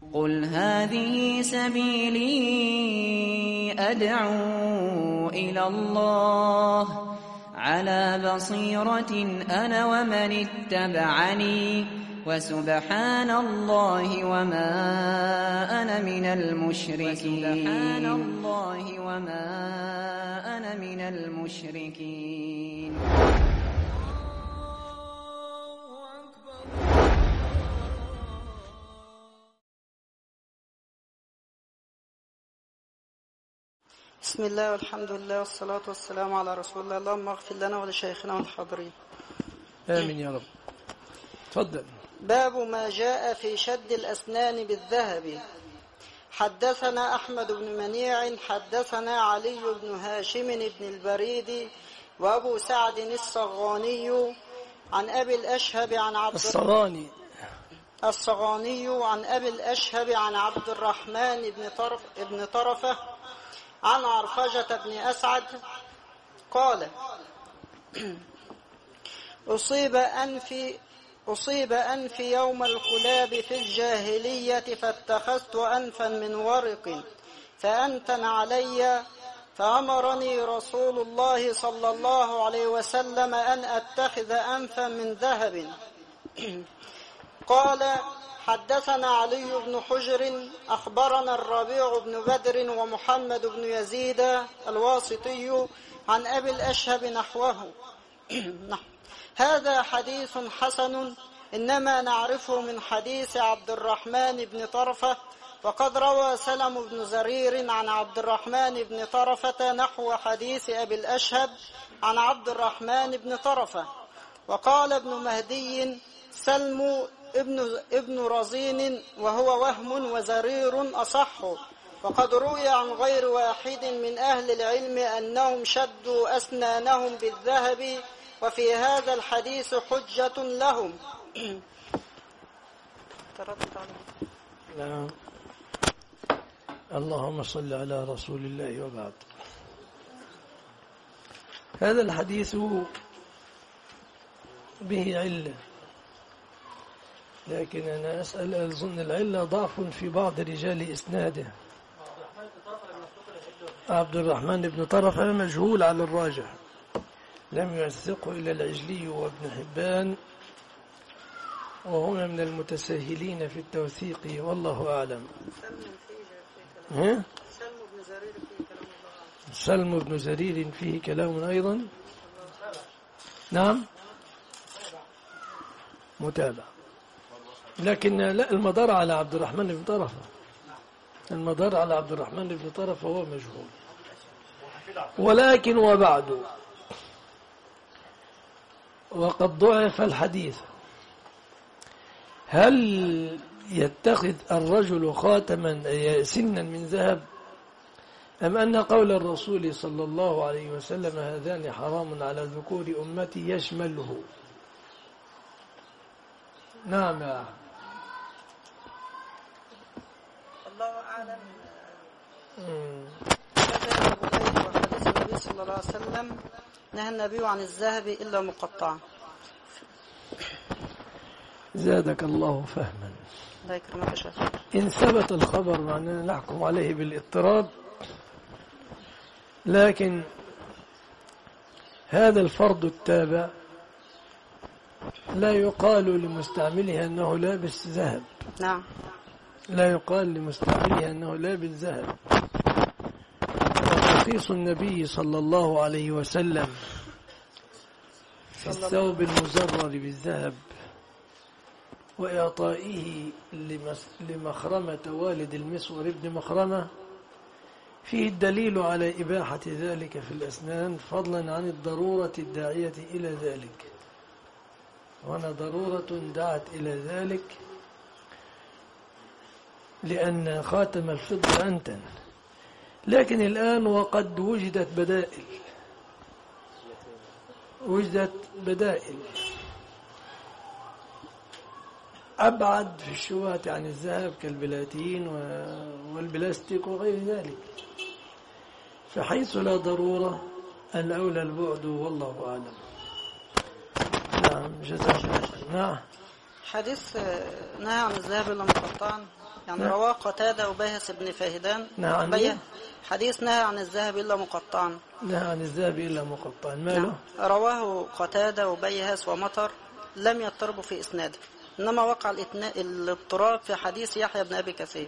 قل هذه سبيلي أدعو إلى الله على بصيرة أنا ومن اتبعني وسبحان الله وما أنا من المشركين. بسم الله والحمد لله والصلاة والسلام على رسول الله. اللهم اغفر لنا ولشيخنا والحاضرين. آمين يا رب. تفضل. باب ما جاء في شد الأسنان بالذهب. حدثنا أحمد بن منيع حدثنا علي بن هاشم بن البريد وأبو سعد الصغاني عن أبي الأشهب عن عبد الرحمن بن طرفة عن عرفجة بن أسعد قال: أصيب أنفي يوم الكلاب في الجاهلية فاتخذت أنفا من ورق فأنتن علي، فأمرني رسول الله صلى الله عليه وسلم أن أتخذ أنفا من ذهب. قال: حدثنا علي بن حجر أخبرنا الربيع بن بدر ومحمد بن يزيد الواسطي عن أبي الأشهب نحوه. هذا حديث حسن، إنما نعرفه من حديث عبد الرحمن بن طرفة، وقد روى سلم بن زرير عن عبد الرحمن بن طرفة نحو حديث أبي الأشهب عن عبد الرحمن بن طرفة. وقال ابن مهدي: سلم ابن رزين وهو وهم وزرير أصح. وقد روي عن غير واحد من أهل العلم أنهم شدوا أسنانهم بالذهب، وفي هذا الحديث حجة لهم. نعم. اللهم صل على رسول الله وبعد. هذا الحديث به علة، لكن أنا أظن العلة ضعف في بعض رجال إسناده. عبد الرحمن بن طرفة مجهول على الراجح، لم يوثقه إلا العجلي وابن حبان، وهما من المتساهلين في التوثيق، والله أعلم. سلم بن زرير فيه كلام أيضا. نعم، متابع، لكن لا، المدار على عبد الرحمن بن طرفة، المدار على عبد الرحمن بن طرفة هو مجهول. ولكن وبعد، وقد ضعف الحديث. هل يتخذ الرجل خاتما سنا من ذهب، أم أن قول الرسول صلى الله عليه وسلم هذان حرام على ذكور أمتي يشمله؟ نعم يا أحمد. الله أعلم. هذا وحديث النبي صلى الله عليه وسلم نهى النبي عن الذهب إلا مقطعا. زادك الله فهما. الله يكرمك يا شيخ. إن ثبت الخبر معناه نحكم عليه بالاضطراب، لكن هذا الفرد التابع لا يقال لمستعمله أنه لابس ذهب. نعم، لا يقال لمستعمله أنه لابس ذهب. تخصيص النبي صلى الله عليه وسلم في الثوب المزرر بالذهب وإعطائه لمخرمة والد المسور ابن مخرمة فيه الدليل على إباحة ذلك في الأسنان، فضلا عن الضرورة الداعية إلى ذلك. وأنا ضرورة دعت إلى ذلك لأن خاتم الفضة أنتن. لكن الآن وقد وجدت بدائل أبعد في الشبهة عن الذهب كالبلاتين والبلاستيك وغير ذلك، فحيث لا ضرورة الأولى البعد، والله أعلم. نعم، جزاك الله. نعم. حديث نهى عن الذهب إلا مقطعا، يعني رواه قتادة وبيهس بن فهدان. نعم. حديث نهى عن الذهب إلا مقطعا. نهى عن الذهب إلا مقطعا، ماله؟ رواه قتادة وبيهس ومطر، لم يضطربوا في إسناده، إنما وقع الاضطراب في حديث يحيى بن أبي كثير.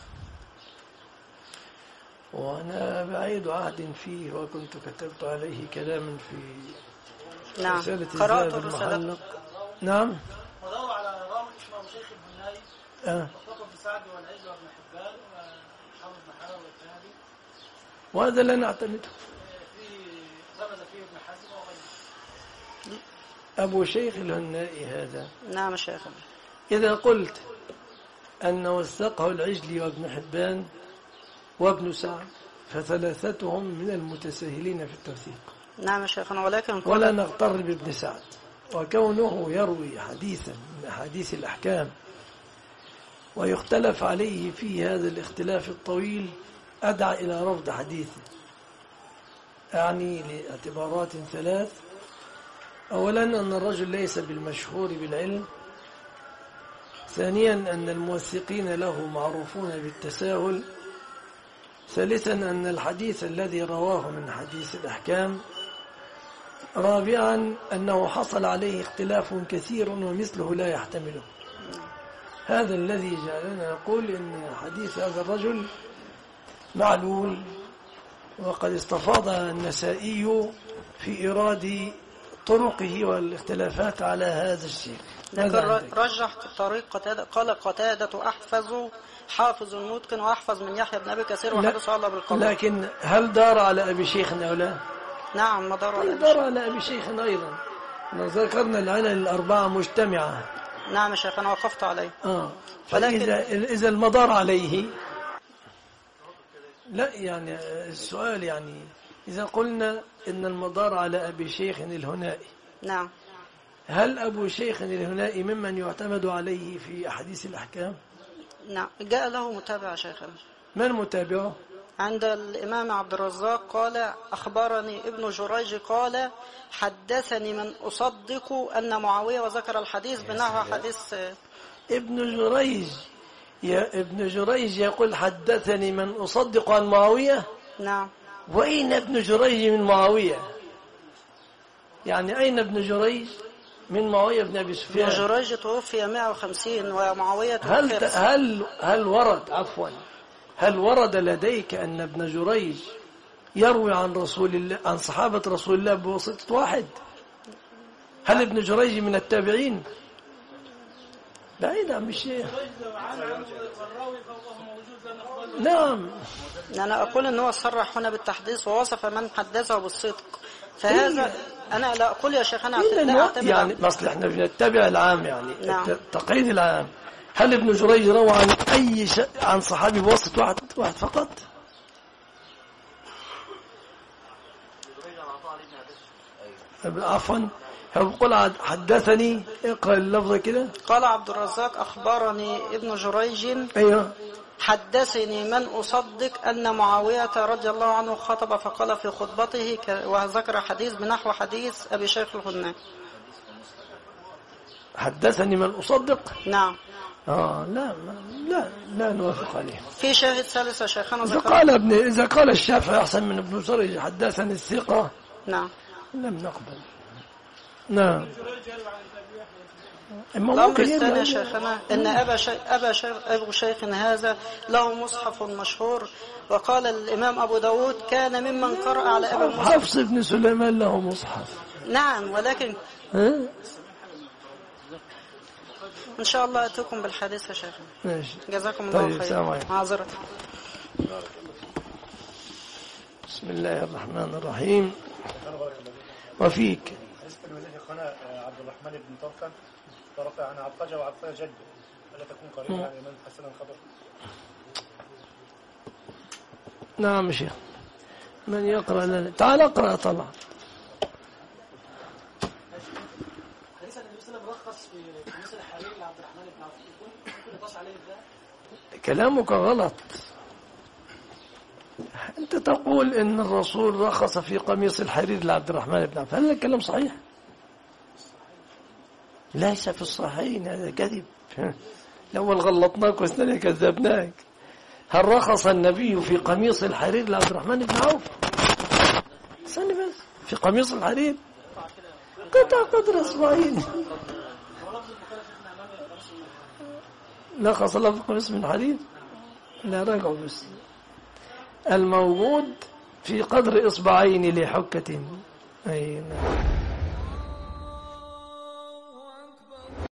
وأنا بعيد عهد فيه، وكنت كتبت عليه كلاما في نعم. رسالة قرأت الذهب الرسالة. المحلق. نعم. ودور على راوي اسمه شيخ البنائي وطلب بن سعد والعز وابن حبان وحافظ بن حجر والذهبي، وهذا لا نعتمده. في رمز فيه ابن حزم وغيره. أبو شيخ الهنائي هذا. نعم شيخنا. إذا قلت أن وثقه العجلي وابن حبان وابن سعد فثلاثتهم من المتساهلين في التوثيق. نعم شيخنا، ولكن ولا نغتر بابن سعد، وكونه يروي حديثا من أحاديث الأحكام ويختلف عليه في هذا الاختلاف الطويل أدعى إلى رفض حديثه، يعني لاعتبارات ثلاث. أولا أن الرجل ليس بالمشهور بالعلم. ثانيا أن الموثقين له معروفون بالتساهل. ثالثا أن الحديث الذي رواه من حديث الأحكام. رابعا أنه حصل عليه اختلاف كثير ومثله لا يحتمله. هذا الذي جعلنا نقول إن حديث هذا الرجل معلول، وقد استفاض النسائي في إيراد طرقه والاختلافات على هذا الشيء. لكن رجح طريق قتادة، قال قتادة حافظ متقن وأحفظ من يحيى بن أبي كثير وحدث الله بالقبر. لكن هل دار على أبي شيخ أو لا؟ نعم، ما دار على أبي شيخ أيضا. ذكرنا العلل الأربعة مجتمعة. نعم يا شيخ، أنا وقفت عليه. فإذا المدار عليه، لا يعني السؤال يعني إذا قلنا إن المدار على أبي شيخ الهنائي، نعم، هل أبو شيخ الهنائي ممن يعتمد عليه في أحاديث الأحكام؟ نعم، جاء له متابع شيخنا. من متابعه؟ عند الإمام عبد الرزاق قال أخبرني ابن جريج قال حدثني من أصدق أن معاوية، وذكر الحديث بنحو حديث ابن جريج. يا ابن جريج يقول حدثني من أصدق عن معاوية. نعم. وأين ابن جريج من معاوية؟ يعني أين ابن جريج من معاوية بن أبي سفيان؟ ابن جريج توفي 150 ومعاوية توفي هل ورد لديك أن ابن جريج يروي عن رسول الله، عن صحابة رسول الله بواسطة واحد؟ هل ابن جريج من التابعين؟ بعيد عن الشيخ. نعم، أنا أقول أنه صرح هنا بالتحديث ووصف من حدثه بالصدق، فهذا أنا لا أقول يا شيخ أنا يعني مصلح احنا بنتبع العام، يعني نعم. التقعيد العام. هل ابن جريج روى عن أي عن صحابي بواسطة واحد فقط؟ عفوا، قل حدثني، اقرأ اللفظ كده. قال عبد الرزاق أخبرني ابن جريج أيوه حدثني من أصدق أن معاوية رضي الله عنه خطب فقال في خطبته وذكر حديث بنحو حديث أبي شيخ الهنائي. حدثني من أصدق. نعم. لا نوافق عليه. في شاهد ثالث يا شيخنا إذا قال الشافعي أحسن من ابن جريج حدثني الثقة، نعم، لم نقبل. نعم. الأمر الثاني يا شيخنا أن أبو شيخ هذا له مصحف مشهور، وقال الإمام أبو داود كان ممن قرأ على أبي المصحف. حفص بن سليمان له مصحف. نعم، ولكن إن شاء الله أتوكم بالحديث يا شيخنا. ماشي، جزاكم الله خير. معذرة. بسم الله الرحمن الرحيم. وفيك عبد الرحمن بن طرفة عن عطجة وعطية جده، ألا تكون قريبا عن الإمام حسن الخبر؟ نعم شيخ. من يقرأ لنا؟ تعال اقرأ. طلع حديث النبي صلى الله عليه وسلم رخص في قميص الحرير لعبد الرحمن بن عوف، ممكن يقاس عليه ده؟ كلامك غلط. أنت تقول إن الرسول رخص في قميص الحرير لعبد الرحمن بن عوف، هل هذا الكلام صحيح؟ ليس في الصحيحين، هذا كذب. الأول غلطناك واثنين كذبناك. هل رخص النبي في قميص الحرير لعبد الرحمن بن عوف؟ استني بس، في قميص الحرير قطع قدر إصبعين. لا خص الله في قميص من حديد. لا راجعوا بس. الموجود في قدر إصبعين لحكة. أي نعم.